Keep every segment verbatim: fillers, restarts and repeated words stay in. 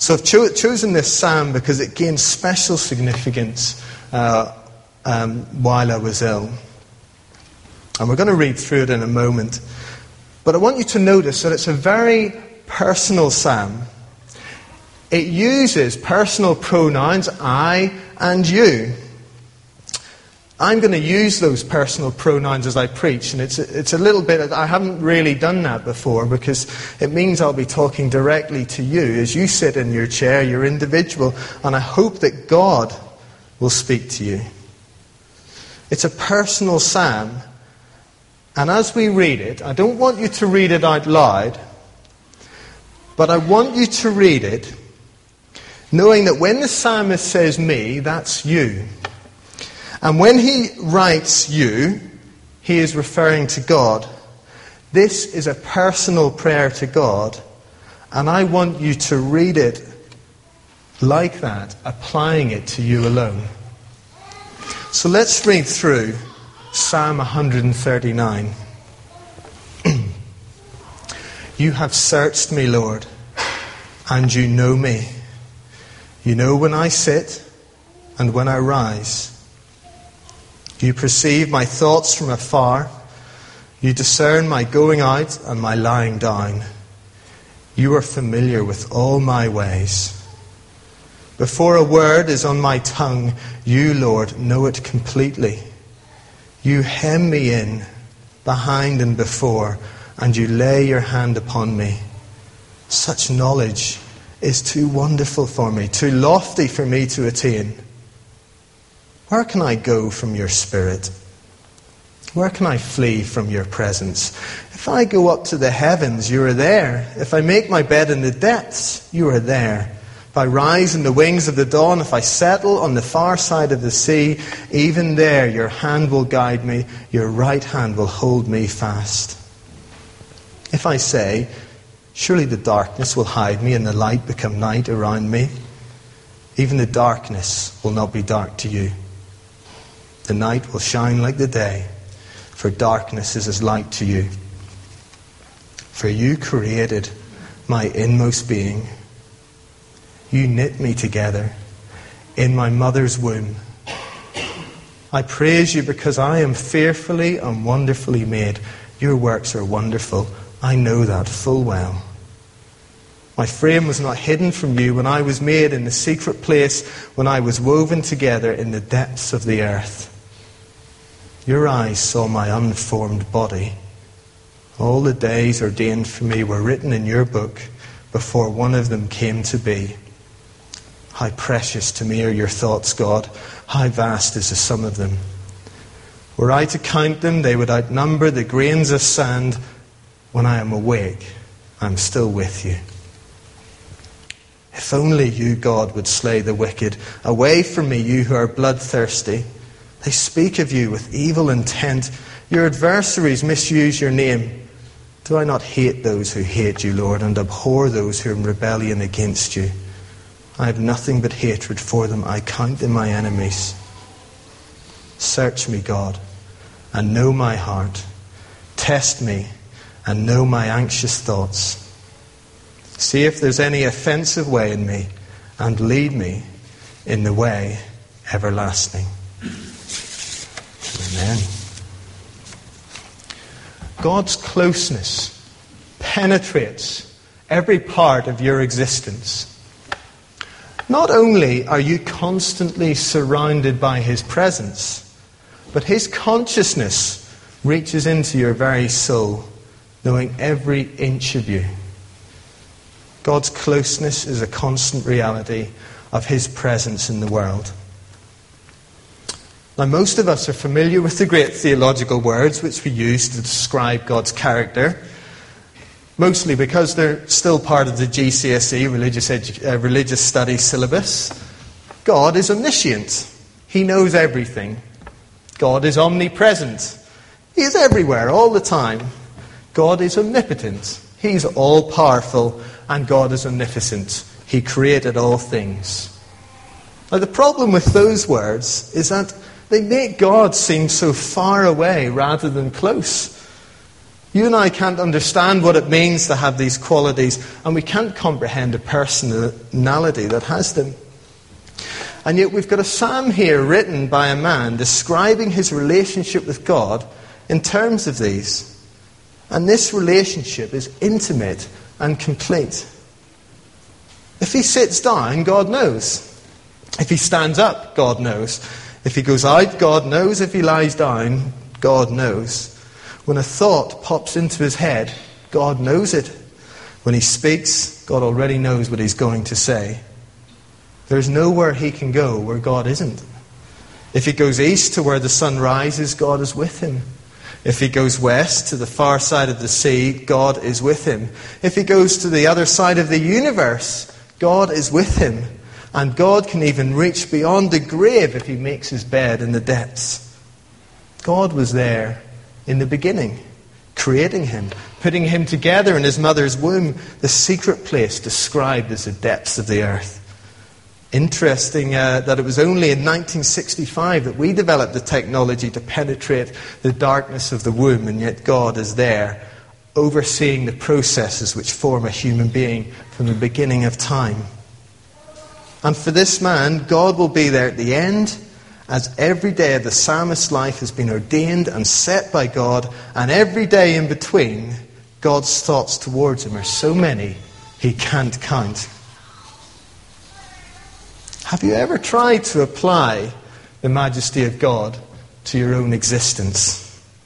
So I've cho- chosen this psalm because it gained special significance uh, um, while I was ill. And we're going to read through it in a moment. But I want you to notice that it's a very personal psalm. It uses personal pronouns, I and you. I'm going to use those personal pronouns as I preach, and it's a, it's a little bit, I haven't really done that before, because it means I'll be talking directly to you as you sit in your chair, you're individual, and I hope that God will speak to you. It's a personal psalm, and as we read it, I don't want you to read it out loud, but I want you to read it knowing that when the psalmist says me, that's you. And when he writes you, he is referring to God. This is a personal prayer to God, and I want you to read it like that, applying it to you alone. So let's read through Psalm one thirty-nine. You have searched me, Lord, and you know me. You know when I sit and when I rise. You perceive my thoughts from afar. You discern my going out and my lying down. You are familiar with all my ways. Before a word is on my tongue, you, Lord, know it completely. You hem me in, behind and before, and you lay your hand upon me. Such knowledge is too wonderful for me, too lofty for me to attain. Where can I go from your spirit? Where can I flee from your presence? If I go up to the heavens, you are there. If I make my bed in the depths, you are there. If I rise in the wings of the dawn, if I settle on the far side of the sea, even there your hand will guide me, your right hand will hold me fast. If I say, surely the darkness will hide me and the light become night around me, even the darkness will not be dark to you. The night will shine like the day, for darkness is as light to you. For you created my inmost being. You knit me together in my mother's womb. I praise you because I am fearfully and wonderfully made. Your works are wonderful. I know that full well. My frame was not hidden from you when I was made in the secret place, when I was woven together in the depths of the earth. Your eyes saw my unformed body. All the days ordained for me were written in your book before one of them came to be. How precious to me are your thoughts, God. How vast is the sum of them. Were I to count them, they would outnumber the grains of sand. When I am awake, I am still with you. If only you, God, would slay the wicked. Away from me, you who are bloodthirsty. They speak of you with evil intent. Your adversaries misuse your name. Do I not hate those who hate you, Lord, and abhor those who are in rebellion against you? I have nothing but hatred for them. I count them my enemies. Search me, God, and know my heart. Test me and know my anxious thoughts. See if there's any offensive way in me, and lead me in the way everlasting. Amen. God's closeness penetrates every part of your existence. Not only are you constantly surrounded by His presence, but His consciousness reaches into your very soul, knowing every inch of you. God's closeness is a constant reality of His presence in the world. Now, most of us are familiar with the great theological words which we use to describe God's character, mostly because they're still part of the G C S E, religious, edu- uh, religious studies syllabus. God is omniscient. He knows everything. God is omnipresent. He is everywhere, all the time. God is omnipotent. He's all-powerful, and God is omnipotent. He created all things. Now, the problem with those words is that they make God seem so far away rather than close. You and I can't understand what it means to have these qualities, and we can't comprehend a personality that has them. And yet we've got a psalm here written by a man describing his relationship with God in terms of these. And this relationship is intimate and complete. If he sits down, God knows. If he stands up, God knows. If he goes out, God knows. If he lies down, God knows. When a thought pops into his head, God knows it. When he speaks, God already knows what he's going to say. There's nowhere he can go where God isn't. If he goes east to where the sun rises, God is with him. If he goes west to the far side of the sea, God is with him. If he goes to the other side of the universe, God is with him. And God can even reach beyond the grave if he makes his bed in the depths. God was there in the beginning, creating him, putting him together in his mother's womb, the secret place described as the depths of the earth. Interesting uh, that it was only in nineteen sixty-five that we developed the technology to penetrate the darkness of the womb, and yet God is there, overseeing the processes which form a human being from the beginning of time. And for this man, God will be there at the end, as every day of the psalmist's life has been ordained and set by God, and every day in between, God's thoughts towards him are so many he can't count. Have you ever tried to apply the majesty of God to your own existence?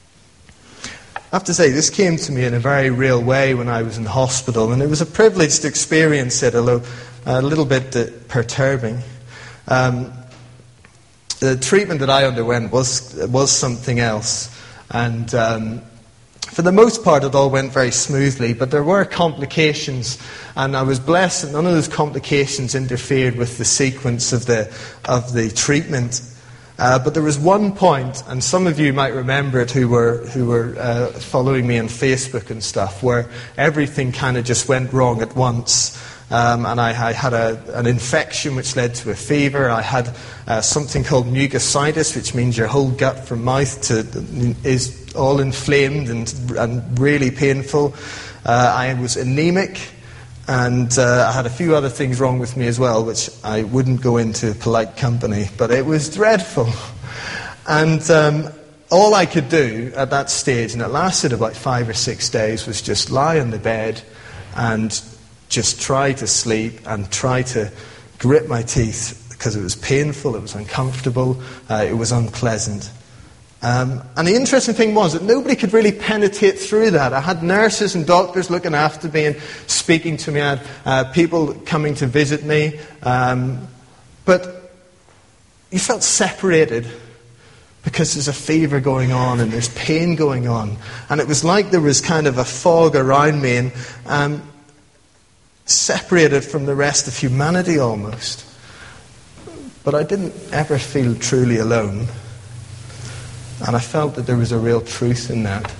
I have to say, this came to me in a very real way when I was in hospital, and it was a privilege to experience it, although a little bit uh, perturbing. Um, the treatment that I underwent was was something else, and um, for the most part it all went very smoothly, but there were complications, and I was blessed that none of those complications interfered with the sequence of the of the treatment. Uh, but there was one point, and some of you might remember it who were who were uh, following me on Facebook and stuff, where everything kind of just went wrong at once. Um, and I, I had a, an infection which led to a fever. I had uh, something called mucositis, which means your whole gut from mouth to is all inflamed and, and really painful. Uh, I was anemic, and uh, I had a few other things wrong with me as well, which I wouldn't go into polite company, but it was dreadful. And um, all I could do at that stage, and it lasted about five or six days, was just lie on the bed and just try to sleep and try to grit my teeth, because it was painful, it was uncomfortable, uh, it was unpleasant. Um, and the interesting thing was that nobody could really penetrate through that. I had nurses and doctors looking after me and speaking to me. I had uh, people coming to visit me. Um, but you felt separated because there's a fever going on and there's pain going on. And it was like there was kind of a fog around me, and um, separated from the rest of humanity almost. But I didn't ever feel truly alone. And I felt that there was a real truth in that.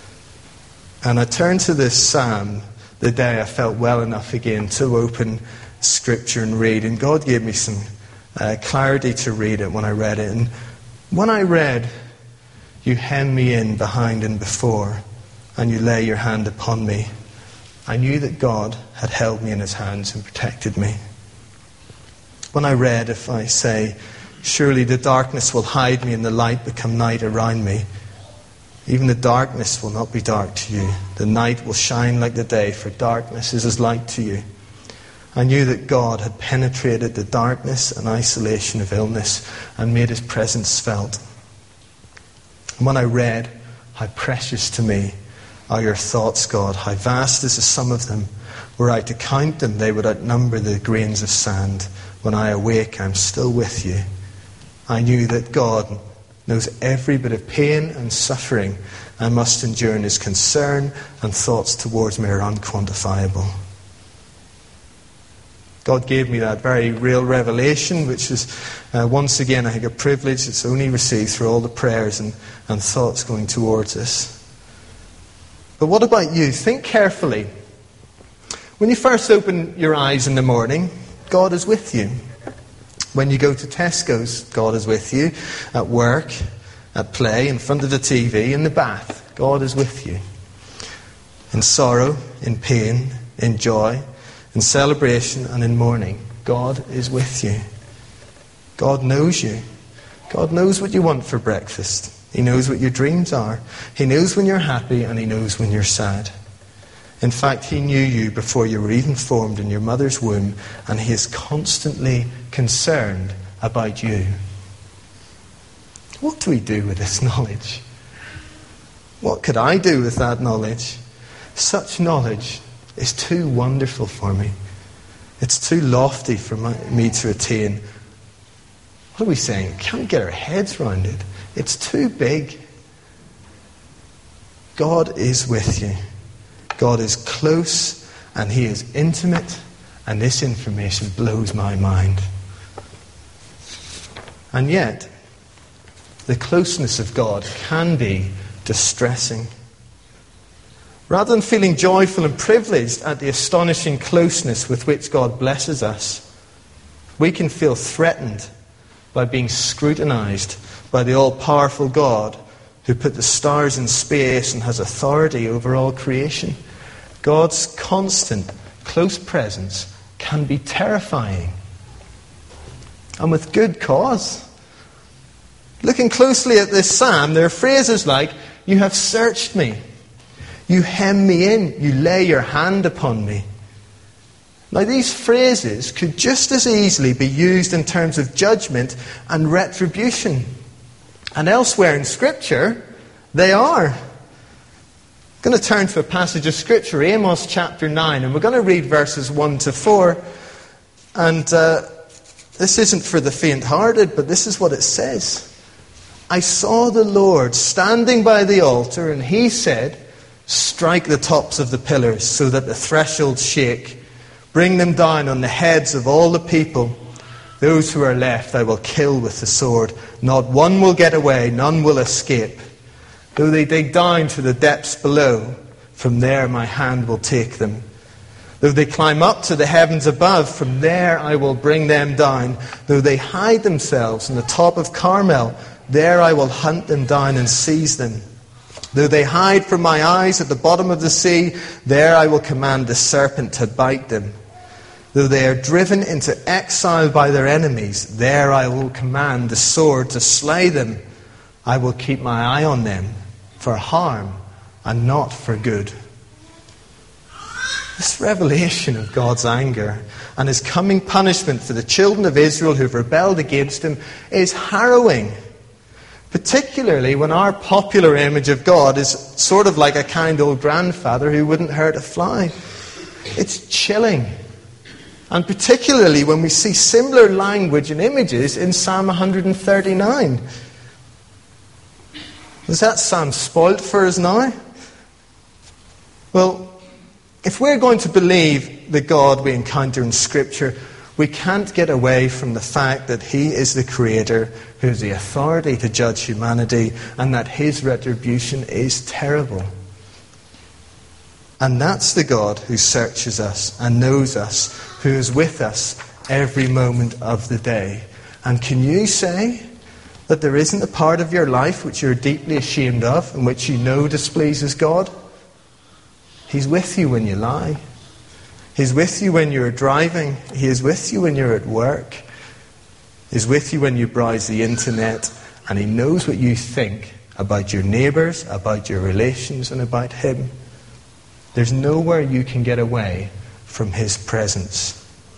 And I turned to this psalm the day I felt well enough again to open Scripture and read. And God gave me some uh, clarity to read it when I read it. And when I read, "You hem me in behind and before, and you lay your hand upon me," I knew that God had held me in his hands and protected me. When I read, "If I say, surely the darkness will hide me and the light become night around me, even the darkness will not be dark to you. The night will shine like the day, for darkness is as light to you." I knew that God had penetrated the darkness and isolation of illness and made his presence felt. And when I read, "How precious to me are your thoughts, God. How vast is the sum of them. Were I to count them, they would outnumber the grains of sand. When I awake, I am still with you." I knew that God knows every bit of pain and suffering I must endure, and his concern and thoughts towards me are unquantifiable. God gave me that very real revelation, which is, uh, once again, I think a privilege that's only received through all the prayers and, and thoughts going towards us. But what about you? Think carefully. When you first open your eyes in the morning, God is with you. When you go to Tesco's, God is with you. At work, at play, in front of the T V, in the bath, God is with you. In sorrow, in pain, in joy, in celebration and in mourning, God is with you. God knows you. God knows what you want for breakfast. He knows what your dreams are. He knows when you're happy and He knows when you're sad. In fact, He knew you before you were even formed in your mother's womb, and He is constantly concerned about you. What do we do with this knowledge? What could I do with that knowledge? Such knowledge is too wonderful for me. It's too lofty for my, me to attain. What are we saying? Can't get our heads around it. It's too big. God is with you. God is close and He is intimate, and this information blows my mind. And yet, the closeness of God can be distressing. Rather than feeling joyful and privileged at the astonishing closeness with which God blesses us, we can feel threatened by being scrutinized by the all-powerful God who put the stars in space and has authority over all creation. God's constant, close presence can be terrifying. And with good cause. Looking closely at this psalm, there are phrases like, "You have searched me. You hem me in. You lay your hand upon me." Now, these phrases could just as easily be used in terms of judgment and retribution. And elsewhere in Scripture, they are. I'm going to turn to a passage of Scripture, Amos chapter nine, and we're going to read verses one to four. And uh, this isn't for the faint-hearted, but this is what it says. "I saw the Lord standing by the altar, and He said, 'Strike the tops of the pillars so that the thresholds shake. Bring them down on the heads of all the people. Those who are left I will kill with the sword. Not one will get away, none will escape. Though they dig down to the depths below, from there my hand will take them. Though they climb up to the heavens above, from there I will bring them down. Though they hide themselves on the top of Carmel, there I will hunt them down and seize them. Though they hide from my eyes at the bottom of the sea, there I will command the serpent to bite them. Though they are driven into exile by their enemies, there I will command the sword to slay them. I will keep my eye on them for harm and not for good." This revelation of God's anger and His coming punishment for the children of Israel who've rebelled against Him is harrowing. Particularly when our popular image of God is sort of like a kind old grandfather who wouldn't hurt a fly. It's chilling. And particularly when we see similar language and images in Psalm one thirty-nine. Is that psalm spoilt for us now? Well, if we're going to believe the God we encounter in Scripture, we can't get away from the fact that He is the Creator who has the authority to judge humanity, and that His retribution is terrible. And that's the God who searches us and knows us, who is with us every moment of the day. And can you say that there isn't a part of your life which you're deeply ashamed of and which you know displeases God? He's with you when you lie. He's with you when you're driving. He is with you when you're at work. He's with you when you browse the internet. And He knows what you think about your neighbours, about your relations, and about Him. There's nowhere you can get away from His presence.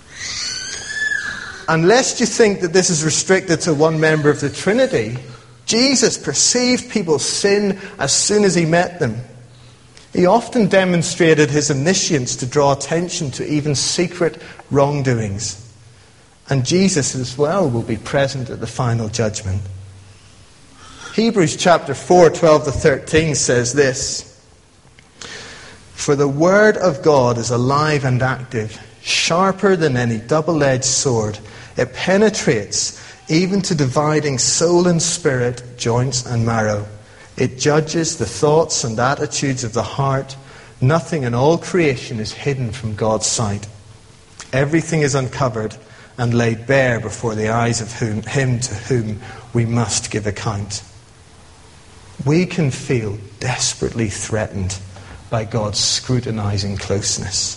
Unless you think that this is restricted to one member of the Trinity, Jesus perceived people's sin as soon as He met them. He often demonstrated His omniscience to draw attention to even secret wrongdoings. And Jesus as well will be present at the final judgment. Hebrews chapter four, twelve to thirteen says this: "For the word of God is alive and active, sharper than any double-edged sword. It penetrates even to dividing soul and spirit, joints and marrow. It judges the thoughts and attitudes of the heart. Nothing in all creation is hidden from God's sight. Everything is uncovered and laid bare before the eyes of whom, Him to whom we must give account." We can feel desperately threatened by God's scrutinizing closeness.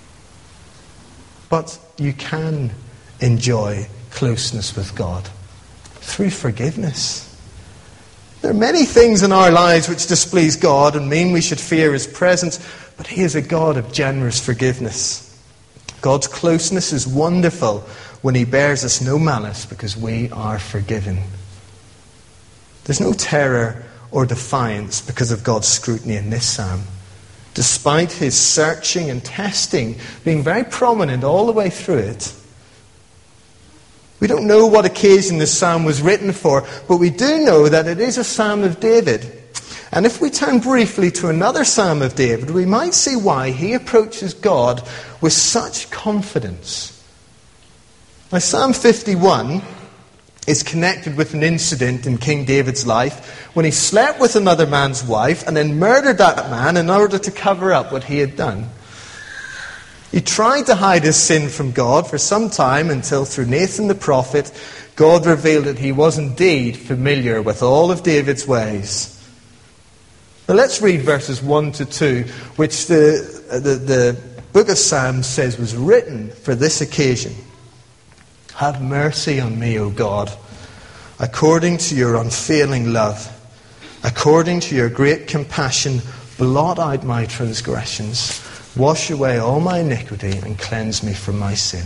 But you can enjoy closeness with God through forgiveness. There are many things in our lives which displease God and mean we should fear His presence, but He is a God of generous forgiveness. God's closeness is wonderful when He bears us no malice because we are forgiven. There's no terror or defiance because of God's scrutiny in this psalm. Despite His searching and testing being very prominent all the way through it. We don't know what occasion this psalm was written for, but we do know that it is a psalm of David. And if we turn briefly to another psalm of David, we might see why he approaches God with such confidence. Now, Psalm fifty-one is connected with an incident in King David's life when he slept with another man's wife and then murdered that man in order to cover up what he had done. He tried to hide his sin from God for some time until through Nathan the prophet, God revealed that He was indeed familiar with all of David's ways. Now let's read verses one to two, which the, the, the book of Psalms says was written for this occasion. Have mercy on me, O God, according to your unfailing love. According to your great compassion, blot out my transgressions. Wash away all my iniquity and cleanse me from my sin.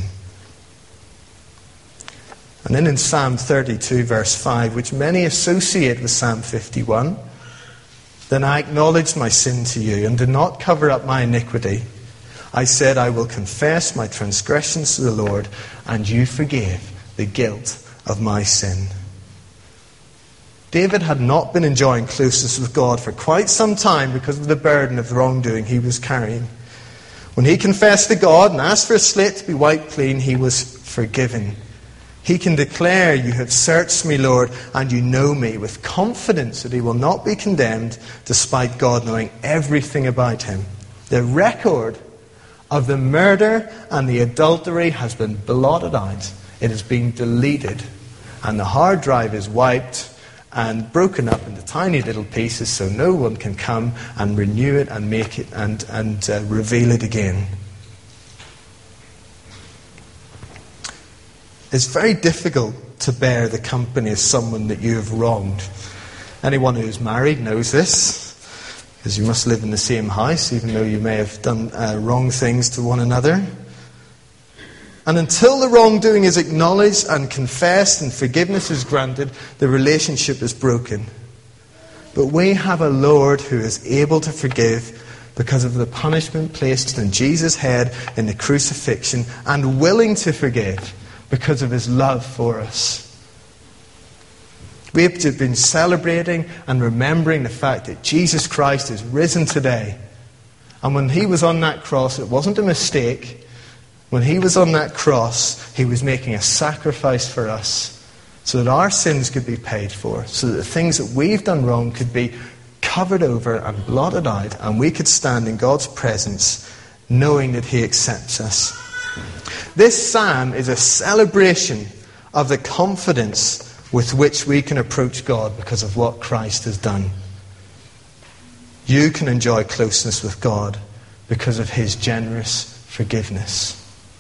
And then in Psalm thirty-two, verse five, which many associate with Psalm fifty-one, then I acknowledged my sin to you and did not cover up my iniquity. I said, I will confess my transgressions to the Lord, and you forgave the guilt of my sin. David had not been enjoying closeness with God for quite some time because of the burden of the wrongdoing he was carrying. When he confessed to God and asked for a slate to be wiped clean, he was forgiven. He can declare, you have searched me, Lord, and you know me, with confidence that he will not be condemned despite God knowing everything about him. The record of the murder and the adultery has been blotted out. It has been deleted. And the hard drive is wiped and broken up into tiny little pieces so no one can come and renew it and make it and, and uh, reveal it again. It's very difficult to bear the company of someone that you have wronged. Anyone who's married knows this, because you must live in the same house even though you may have done uh, wrong things to one another. And until the wrongdoing is acknowledged and confessed and forgiveness is granted, the relationship is broken. But we have a Lord who is able to forgive because of the punishment placed on Jesus' head in the crucifixion, and willing to forgive because of his love for us. We have been celebrating and remembering the fact that Jesus Christ is risen today. And when he was on that cross, it wasn't a mistake. When he was on that cross, he was making a sacrifice for us so that our sins could be paid for, so that the things that we've done wrong could be covered over and blotted out, and we could stand in God's presence knowing that he accepts us. This psalm is a celebration of the confidence with which we can approach God because of what Christ has done. You can enjoy closeness with God because of his generous forgiveness.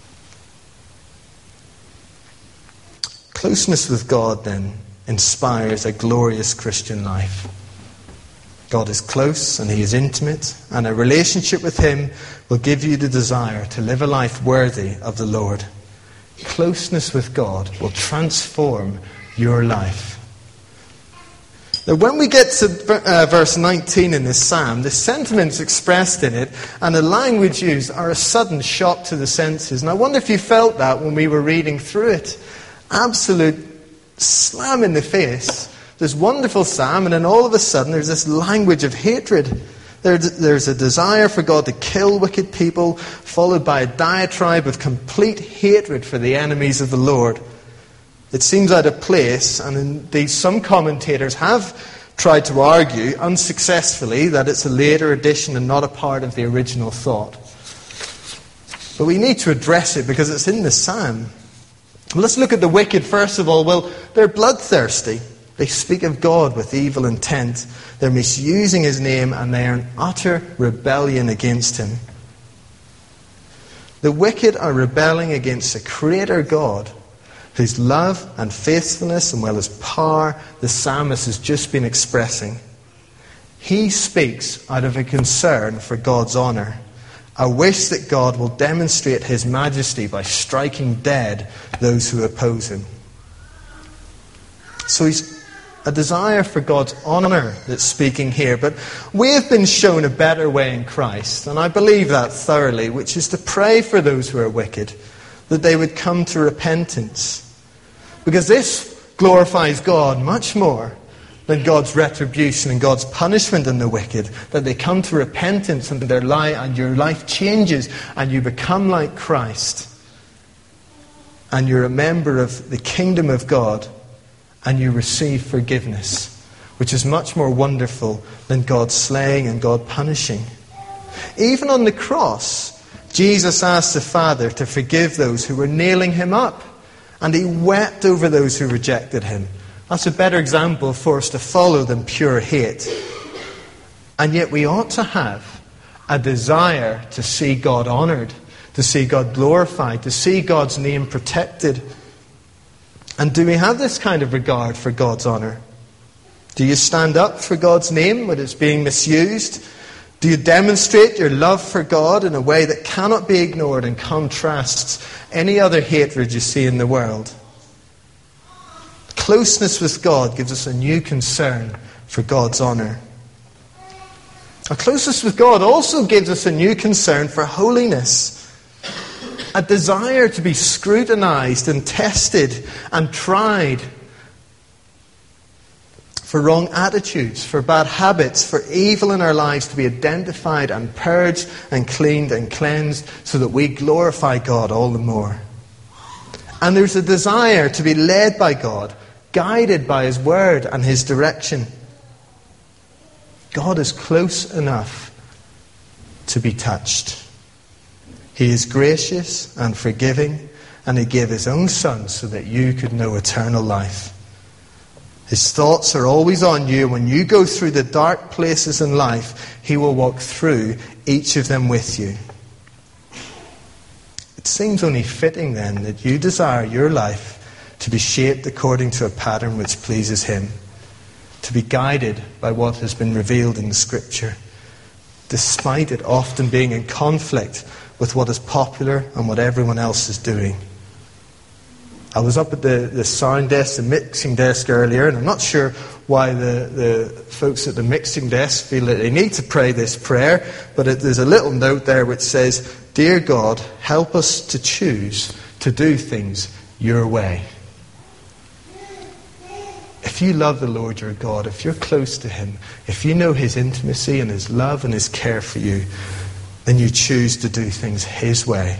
Closeness with God, then, inspires a glorious Christian life. God is close and he is intimate, and a relationship with him will give you the desire to live a life worthy of the Lord. Closeness with God will transform your life. Now, when we get to uh, verse nineteen in this psalm, the sentiments expressed in it and the language used are a sudden shock to the senses. And I wonder if you felt that when we were reading through it. Absolute slam in the face. This wonderful psalm, and then all of a sudden there's this language of hatred. There's, there's a desire for God to kill wicked people, followed by a diatribe of complete hatred for the enemies of the Lord. It seems out of place, and indeed some commentators have tried to argue, unsuccessfully, that it's a later addition and not a part of the original thought. But we need to address it because it's in the psalm. Well, let's look at the wicked first of all. Well, they're bloodthirsty. They speak of God with evil intent. They're misusing his name, and they are in utter rebellion against him. The wicked are rebelling against the Creator God, whose love and faithfulness, and well as power, the psalmist has just been expressing. He speaks out of a concern for God's honour, a wish that God will demonstrate his majesty by striking dead those who oppose him. So he's a desire for God's honour that's speaking here. But we have been shown a better way in Christ, and I believe that thoroughly, which is to pray for those who are wicked, that they would come to repentance. Because this glorifies God much more than God's retribution and God's punishment on the wicked. That they come to repentance and their life, and your life changes and you become like Christ. And you're a member of the kingdom of God and you receive forgiveness, which is much more wonderful than God slaying and God punishing. Even on the cross, Jesus asked the Father to forgive those who were nailing him up. And he wept over those who rejected him. That's a better example for us to follow than pure hate. And yet we ought to have a desire to see God honoured, to see God glorified, to see God's name protected. And do we have this kind of regard for God's honour? Do you stand up for God's name when it's being misused? Do you demonstrate your love for God in a way that cannot be ignored and contrasts any other hatred you see in the world? Closeness with God gives us a new concern for God's honour. Our closeness with God also gives us a new concern for holiness. A desire to be scrutinized and tested and tried for wrong attitudes, for bad habits, for evil in our lives to be identified and purged and cleaned and cleansed so that we glorify God all the more. And there's a desire to be led by God, guided by his word and his direction. God is close enough to be touched. He is gracious and forgiving, and he gave his own Son so that you could know eternal life. His thoughts are always on you. When you go through the dark places in life, he will walk through each of them with you. It seems only fitting then that you desire your life to be shaped according to a pattern which pleases him, to be guided by what has been revealed in the Scripture, despite it often being in conflict with what is popular and what everyone else is doing. I was up at the, the sound desk, the mixing desk earlier, and I'm not sure why the, the folks at the mixing desk feel that they need to pray this prayer, but it, there's a little note there which says, "Dear God, help us to choose to do things your way." If you love the Lord your God, if you're close to him, if you know his intimacy and his love and his care for you, then you choose to do things his way.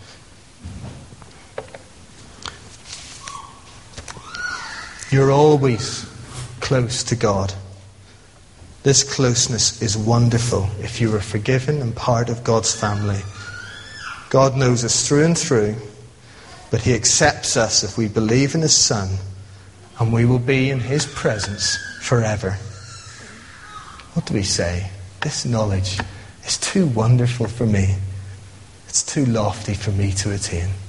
You're always close to God. This closeness is wonderful if you are forgiven and part of God's family. God knows us through and through, but he accepts us if we believe in his Son, and we will be in his presence forever. What do we say? This knowledge is too wonderful for me. It's too lofty for me to attain.